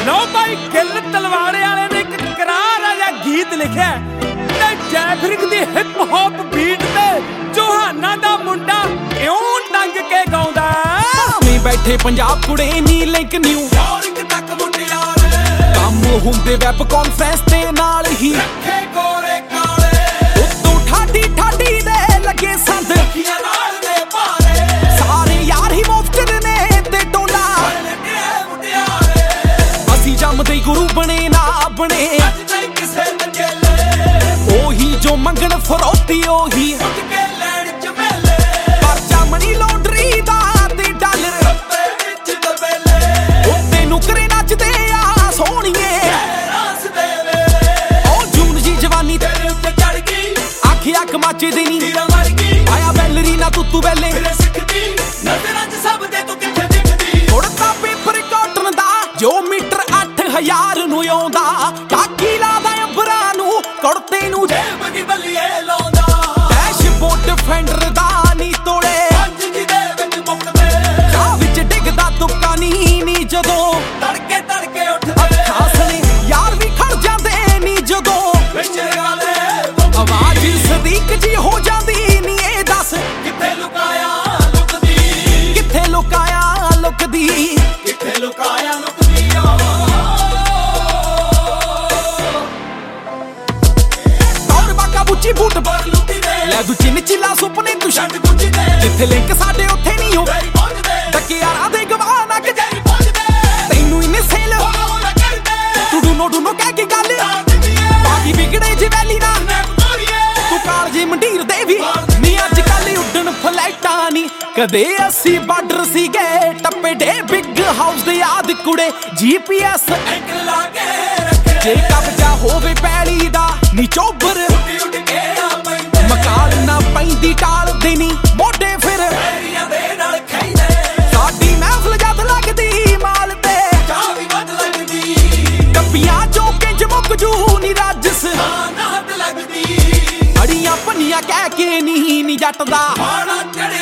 लो भाई गिल तलवाड़े वाले ने एक करार आ गीत लिखा ते जैफरिक दी हिप हॉप बीट ते चौहाना दा मुंडा क्यों टंग के गाउंदा मैं बैठे पंजाब कुड़े नी लिंक न्यू यॉर्क तक मुंडियारे काम हुंदे वैब कॉन्फ्रेंस ते नाल ही रखे गोरे काले तू ठाडी ठाडी दे लगे संद अखियां नाल दे पारे सारे यार ही मुफ्त ने ते टोला असी जमदे गुरु बने ना बने ओही जो मंगण फरोती ओही परचा मनी लॉन्ड्री दा ते डॉलर ओ तेनू करे नचदे आ सोहणीए ओ जून जी जवानी तेरे उत्ते चढ़ गई आखिया कमाचे दी नी आया बैलरीना तू बैले नजरां च सब दे तू किथे दिखदी उड़दा पेपर कॉटन दा जो मीटर 8000 ਨੂੰ ਆਉਂਦਾ ਕਾਕੀ ਲਾਦਾ ਅੰਬਰਾਂ ਨੂੰ ਕੁੜਤੇ ਨੂੰ ਜੇਬ ਦੀ ਬੱਲੀਏ ਲਾਉਂਦਾ ਡੈਸ਼ਬੋਰਡ ਡਿਫੈਂਡਰ ਦਾ ਨੀ ਤੋੜੇ ਪੰਜ ਜੀ ਦੇ ਵਿੱਚ ਮੁੱਕਦੇ ਚਾਹ ਵਿੱਚ ਡਿੱਗਦਾ ਤੁੱਕਾ ਨੀ ਜਦੋਂ ਤੜਕੇ ਉੱਠਦੇ ਖਾਸਣੇ ਯਾਰ ਵੀ ਖੜ ਜਾਂਦੇ ਨੀ ਜਦੋਂ ਵਿੱਚ ਗਾਲੇ ਆਵਾਜ਼ ਸਦੀਕ ਜੀ ਹੋ ਜਾਂਦੀ ਨੀ ਇਹ ਦੱਸ ਕਿੱਥੇ ਲੁਕਾਇਆ ਲੁਕਦੀ ਕਿੱਥੇ ਲੁਕਾਇਆ ਲੁਕਦੀ ਕਿੱਥੇ ਲੁਕਾਇਆ ਲੁਕਦੀ ਉੱਚੀ ਬੂਟ ਪਰ ਲੁੱਟੀ ਦੇ ਲੈ ਦੂ ਚਿੰਨ ਚਿਲਾ ਸੁਪਨੇ ਤੂੰ ਛੱਡ ਗੁੱਜੀ ਦੇ ਜਿੱਥੇ ਲਿੰਕ ਸਾਡੇ ਉੱਥੇ ਨਹੀਂ ਹੋ ਟੱਕਿਆਰਾਂ ਦੇ ਗਵਾਹ ਨਾ ਕਿ ਜਾਈ ਪਹੁੰਚਦੇ ਤੈਨੂੰ ਇਨੇ ਸੇਲ ਤੂੰ ਡੂਨੋ ਕਹਿ ਕੇ ਗੱਲ ਬਾਕੀ ਵਿਗੜੇ ਜਵੈਲੀ ਨਾ ਤੂੰ ਕਾਲਜੀ ਮੰਡੀਰ ਦੇ ਵੀ ਨੀ ਅੱਜ ਕੱਲ ਉੱਡਣ ਫਲਾਈਟਾਂ ਨੀ ਕਦੇ ਅਸੀਂ ਬਾਰਡਰ ਸੀਗੇ ਟੱਪੇ ਡੇ ਬਿੱਗ ਹਾਊਸ ਦੇ ਯਾਦ ਕੁੜੇ GPS ਐਂਕਲ ਲਾ ਕੇ ਰੱਖੇ ਜੇ ਕਬਜਾ ਹੋਵੇ ਪੈਲੀ ਦਾ ਨੀ ਚੋਬਰ ਮਕਾਲ ਨਾ ਪੈਂਦੀ ਟਾਲ ਦੇ ਨੀ ਮੋਢੇ ਫਿਰ ਪੈਰੀਆਂ ਦੇ ਨਾਲ ਖੈਂਦੇ ਸਾਡੀ ਮਹਿਫਲ ਜਦ ਲੱਗਦੀ ਮਾਲ ਤੇ ਚਾਹ ਵੀ ਵੱਧ ਲੱਗਦੀ ਡੱਬੀਆਂ ਜੋ ਕਿੰਜ ਮੁੱਕ ਜੂ ਨੀ ਰਾਜਸ ਨਾ ਹੱਦ ਲੱਗਦੀ ਅੜੀਆਂ ਪੰਨੀਆਂ ਕਹਿ ਕੇ ਨੀ ਜੱਟ ਦਾ ਮਾਣਾ ਚੜਿਆ